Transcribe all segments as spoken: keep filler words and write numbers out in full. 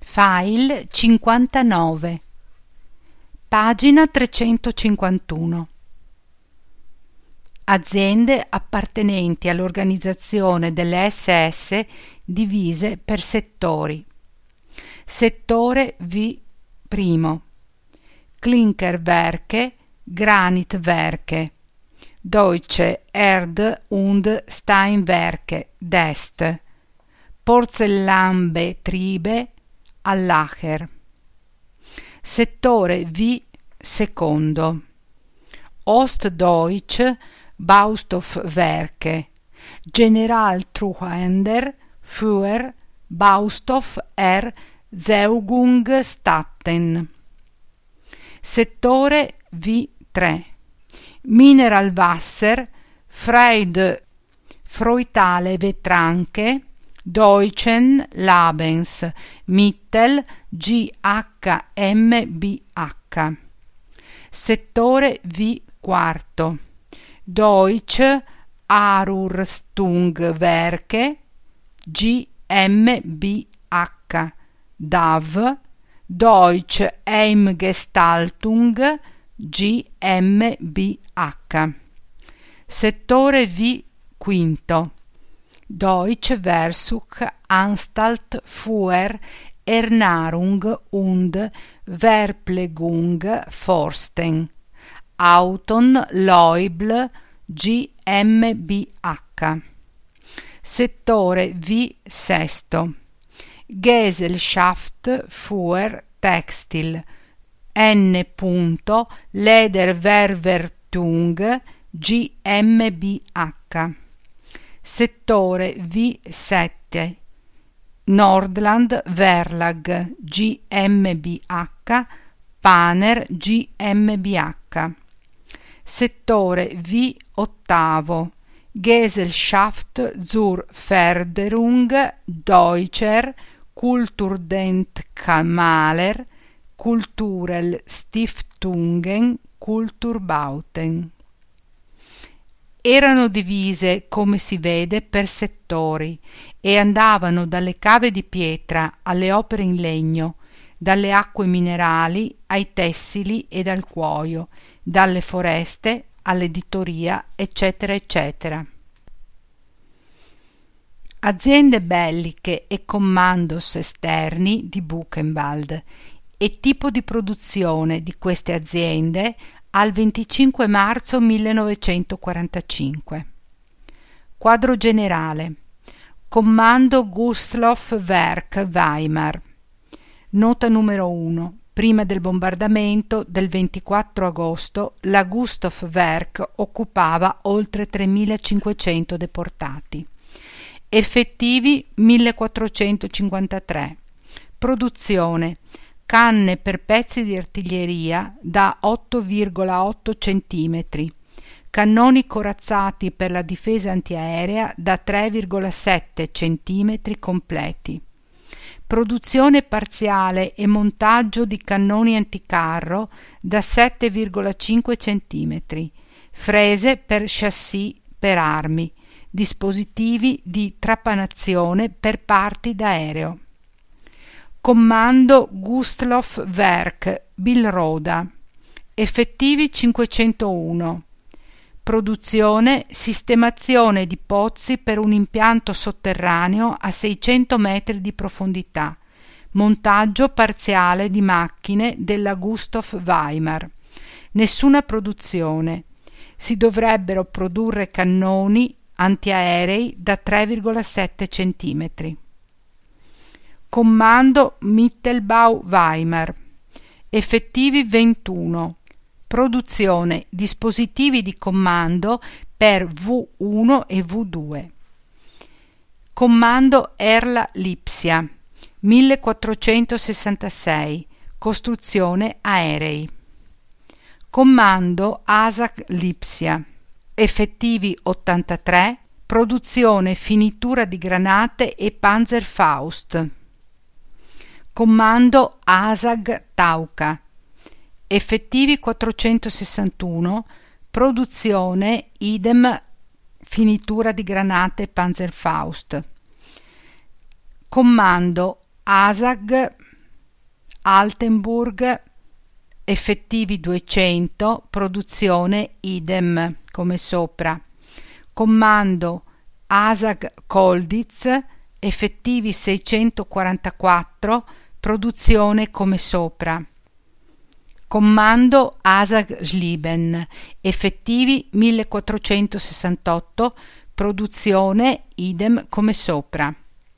File cinquantanove, pagina trecentocinquantuno. Aziende appartenenti all'organizzazione delle esse esse divise per settori. Settore V primo: Klinkerwerke, Granitwerke, Deutsche Erd- und Steinwerke d'Est, Porzellanbetriebe Allacher. Settore V secondo: Ostdeutsche Baustoffwerke, Generaltreuhänder für Baustoff Erzeugungsstätten. Settore V tre: Mineralwasser Freud Fruitale Vetranche, Deutschen Lebensmittel GmbH. Settore V quarto: Deutsche Ahrungswerke GmbH, D A V, Deutsche Heimgestaltung GmbH. Settore V quinto: Deutsche Versuchsanstalt für Ernährung und Verpflegung Forsten, Auton Leubl GmbH. Settore V sesto: Gesellschaft für Textil N. Lederverwertung GmbH. Settore V sette: Nordland Verlag GmbH, Paner GmbH. Settore V ottavo: Gesellschaft zur Förderung deutscher Kulturdenkmäler, Kulturstiftungen, Kulturbauten. Erano divise, come si vede, per settori e andavano dalle cave di pietra alle opere in legno, dalle acque minerali ai tessili ed al cuoio, dalle foreste all'editoria, eccetera eccetera. Aziende belliche e commandos esterni di Buchenwald e tipo di produzione di queste aziende al venticinque marzo millenovecentoquarantacinque. Quadro generale: Kommando Gustloff-Werk Weimar. Nota numero uno: prima del bombardamento del ventiquattro agosto la Gustloff-Werk occupava oltre tremilacinquecento deportati. Effettivi millequattrocentocinquantatré. Produzione: canne per pezzi di artiglieria da otto virgola otto centimetri, cannoni corazzati per la difesa antiaerea da tre virgola sette centimetri completi, produzione parziale e montaggio di cannoni anticarro da sette virgola cinque centimetri, frese per chassis per armi, dispositivi di trapanazione per parti d'aereo. Kommando Gustloff-Werk Billroda. Effettivi cinquecentouno. Produzione: sistemazione di pozzi per un impianto sotterraneo a seicento metri di profondità, montaggio parziale di macchine della Gustloff Weimar. Nessuna produzione. Si dovrebbero produrre cannoni antiaerei da tre virgola sette centimetri. Kommando Mittelbau Weimar. Effettivi ventuno. Produzione: dispositivi di comando per V uno e V due. Kommando Erla Lipsia millequattrocentosessantasei. Costruzione aerei. Kommando Asak Lipsia. Effettivi ottantatré. Produzione finitura di granate e Panzerfaust. Kommando Asag Tauka. Effettivi quattrocentosessantuno. Produzione idem finitura di granate Panzerfaust. Comando Asag Altenburg, effettivi duecento, produzione idem come sopra. Comando Asag Kolditz, effettivi seicentoquarantaquattro, produzione come sopra. Comando Asag Schlieben, effettivi millequattrocentosessantotto, produzione idem come sopra.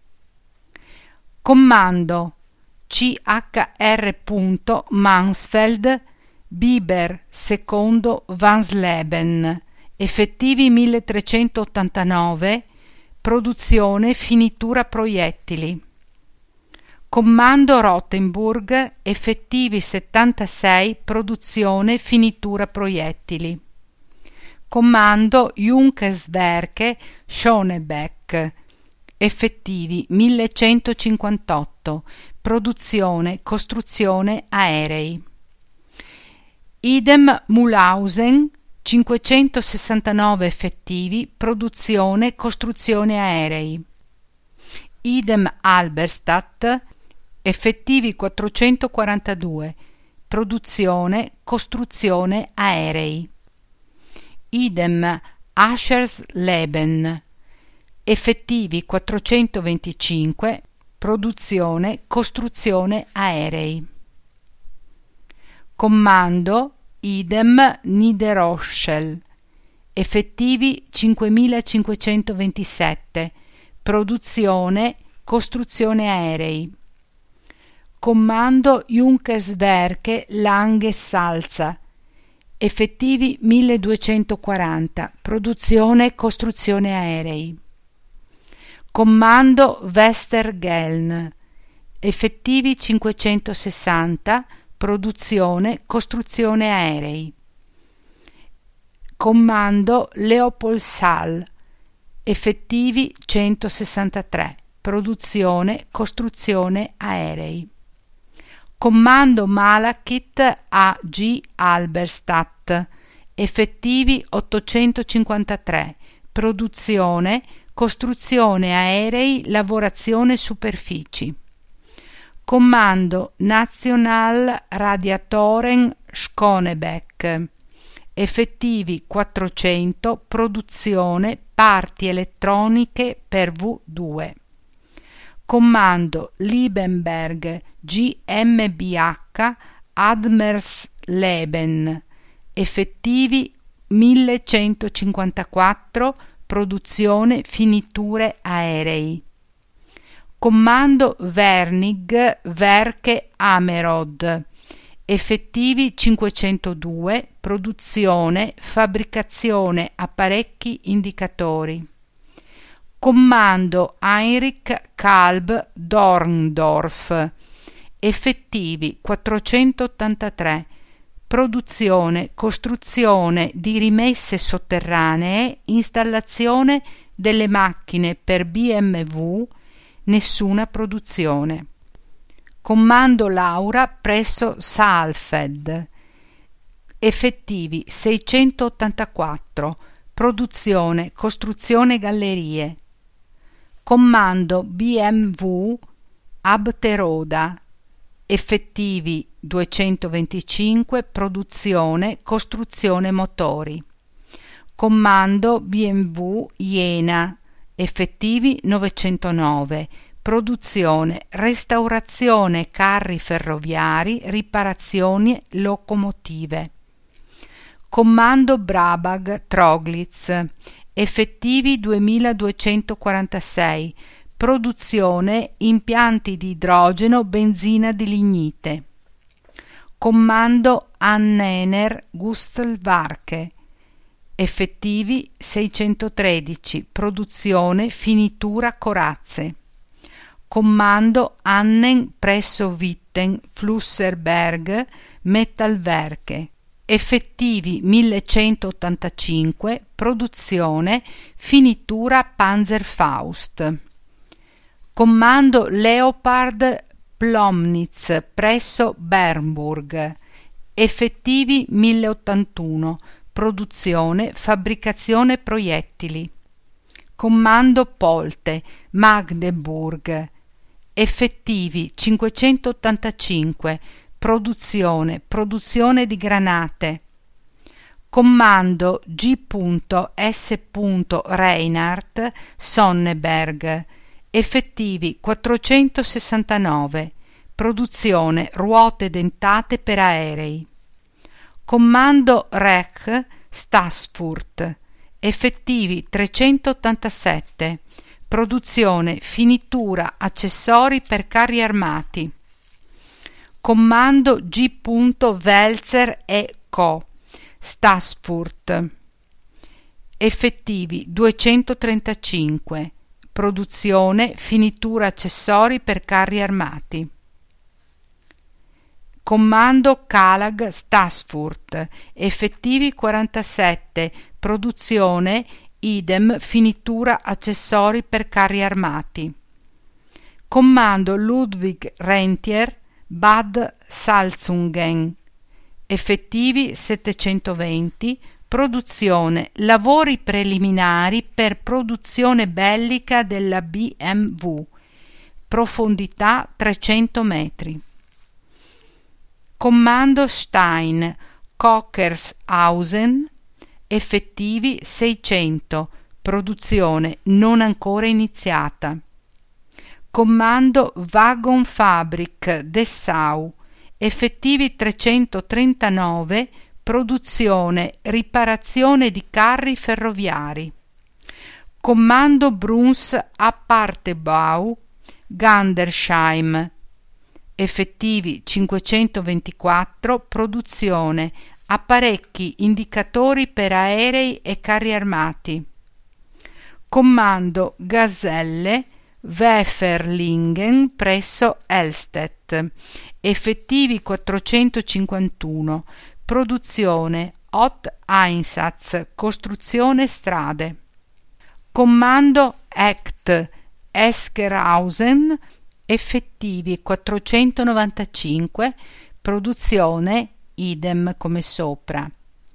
Comando C H R. Mansfeld Biber secondo Vansleben, effettivi milletrecentottantanove, produzione finitura proiettili. Comando Rothenburg, effettivi settantasei, produzione finitura proiettili. Comando Junkerswerke Schönebeck, effettivi millecentocinquantotto, produzione costruzione aerei. Idem Mulhausen, cinquecentosessantanove effettivi, produzione costruzione aerei. Idem Halberstadt, effettivi quattrocentoquarantadue, produzione costruzione aerei. Idem Aschersleben, effettivi quattrocentoventicinque, produzione costruzione aerei. Comando idem Niederöschel, effettivi cinquemilacinquecentoventisette, produzione costruzione aerei. Comando Junkerswerke Lange Salza, effettivi milleduecentoquaranta, produzione costruzione aerei. Comando Westergeln, effettivi cinquecentosessanta, produzione costruzione aerei. Comando Leopoldshall, effettivi centosessantatré, produzione costruzione aerei. Comando Malachit A G Halberstadt, effettivi ottocentocinquantatré, produzione costruzione aerei lavorazione superfici. Comando National Radiatoren Schönebeck, effettivi quattrocento, produzione parti elettroniche per V due. Comando Liebenberg G M B H Admersleben, effettivi millecentocinquantaquattro, produzione finiture aerei. Comando Wernig Werke Amerod, effettivi cinquecentodue, produzione fabbricazione apparecchi indicatori. Comando Heinrich Kalb Dorndorf, effettivi quattrocentottantatré, produzione costruzione di rimesse sotterranee, installazione delle macchine per B M W, nessuna produzione. Comando Laura presso Saalfeld, effettivi seicentottantaquattro, produzione costruzione gallerie. Comando B M W Abteroda, effettivi duecentoventicinque, produzione costruzione motori. Comando B M W Jena, effettivi novecentonove, produzione restaurazione carri ferroviari, riparazioni locomotive. Comando Brabag Troglitz, effettivi duemiladuecentoquarantasei, produzione impianti di idrogeno benzina di lignite. Comando Annener Gustl-Warke, effettivi seicentotredici, produzione finitura corazze. Comando Annen presso Witten Flusserberg Metallwerke, effettivi millecentottantacinque, produzione finitura Panzerfaust. Comando Leopard Plomnitz presso Bernburg, effettivi milleottantuno, produzione fabbricazione proiettili. Comando Polte Magdeburg, effettivi cinquecentottantacinque, produzione, produzione di granate. Comando G S Reinhardt Sonneberg, effettivi quattrocentosessantanove, produzione ruote dentate per aerei. Comando Rech Stassfurt, effettivi trecentottantasette, produzione finitura accessori per carri armati. Comando G. Welzer e Co. Stassfurt, effettivi duecentotrentacinque, produzione finitura accessori per carri armati. Comando Kalag Stassfurt, effettivi quarantasette, produzione idem finitura accessori per carri armati. Comando Ludwig Rentier Bad Salzungen, effettivi settecentoventi, produzione lavori preliminari per produzione bellica della B M W, profondità trecento metri. Comando Stein Kochershausen, effettivi seicento, produzione non ancora iniziata. Comando Wagenfabrik Dessau, effettivi trecentotrentanove, produzione riparazione di carri ferroviari. Comando Bruns Appartebau Gandersheim, effettivi cinquecentoventiquattro, produzione apparecchi indicatori per aerei e carri armati. Comando Gazelle Weferlingen presso Elstedt, effettivi quattrocentocinquantuno, produzione Hot Einsatz, costruzione strade. Comando Hecht Escherhausen, effettivi quattrocentonovantacinque, produzione idem come sopra.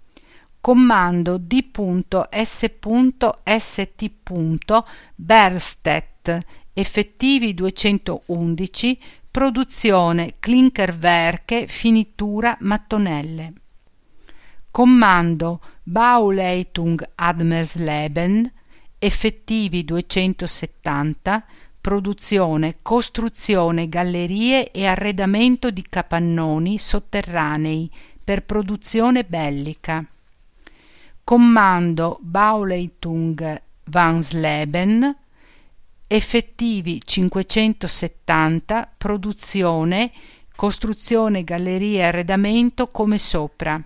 Comando D S S T Berstedt, effettivi duecentoundici, produzione Klinkerwerke, finitura mattonelle. Comando Bauleitung Admersleben, effettivi duecentosettanta, produzione costruzione gallerie e arredamento di capannoni sotterranei per produzione bellica. Comando Bauleitung Wansleben, effettivi cinquecentosettanta, produzione costruzione gallerie e arredamento come sopra.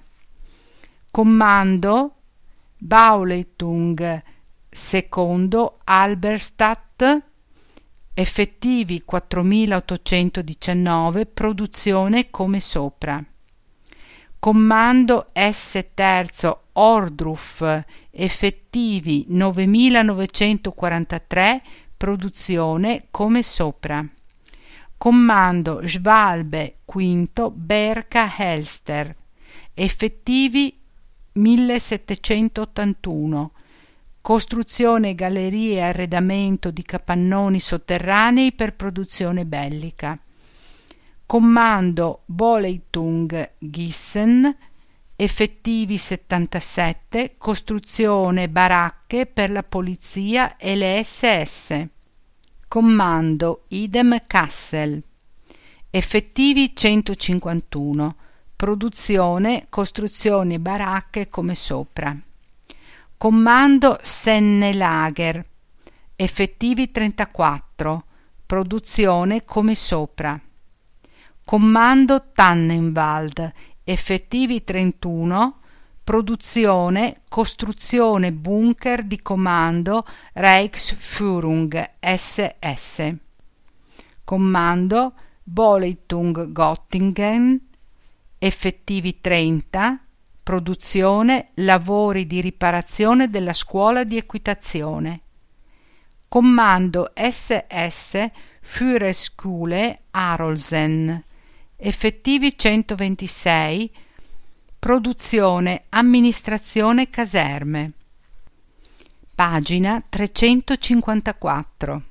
Comando Bauleitung secondo Halberstadt, effettivi quattromilaottocentodiciannove, produzione come sopra. Comando S terzo Ordruf, effettivi novemilanovecentoquarantatré, produzione come sopra. Comando Schwalbe quinto Berka Elster, effettivi millesettecentottantuno, costruzione gallerie e arredamento di capannoni sotterranei per produzione bellica. Comando Boleitung Gießen, effettivi settantasette, costruzione baracche per la polizia e le S S. Comando idem Kassel, effettivi centocinquantuno, produzione costruzioni baracche come sopra. Comando Sennelager, effettivi trentaquattro, produzione come sopra. Comando Tannenwald, effettivi trentuno, produzione costruzione bunker di comando Reichsführung S S. Comando Boleitung Göttingen, effettivi trenta, produzione lavori di riparazione della scuola di equitazione. Comando S S Führerschule Arolsen, effettivi centoventisei, produzione amministrazione caserme. Pagina trecentocinquantaquattro.